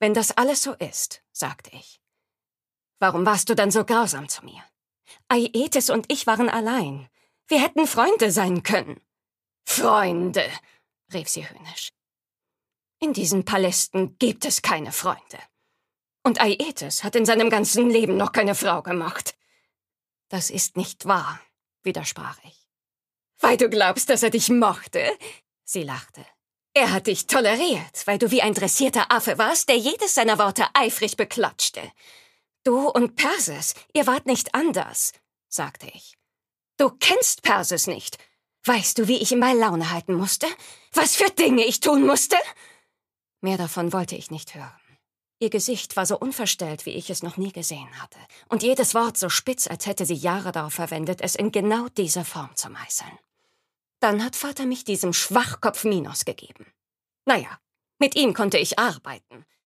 Wenn das alles so ist, sagte ich, warum warst du dann so grausam zu mir? Aietes und ich waren allein. Wir hätten Freunde sein können. Freunde, rief sie höhnisch. In diesen Palästen gibt es keine Freunde. Und Aietes hat in seinem ganzen Leben noch keine Frau gemacht. Das ist nicht wahr, widersprach ich. Weil du glaubst, dass er dich mochte? Sie lachte. Er hat dich toleriert, weil du wie ein dressierter Affe warst, der jedes seiner Worte eifrig beklatschte. Du und Perses, ihr wart nicht anders, sagte ich. Du kennst Perses nicht. Weißt du, wie ich ihn bei Laune halten musste? Was für Dinge ich tun musste? Mehr davon wollte ich nicht hören. Ihr Gesicht war so unverstellt, wie ich es noch nie gesehen hatte. Und jedes Wort so spitz, als hätte sie Jahre darauf verwendet, es in genau dieser Form zu meißeln. Dann hat Vater mich diesem Schwachkopf Minos gegeben. Naja, mit ihm konnte ich arbeiten.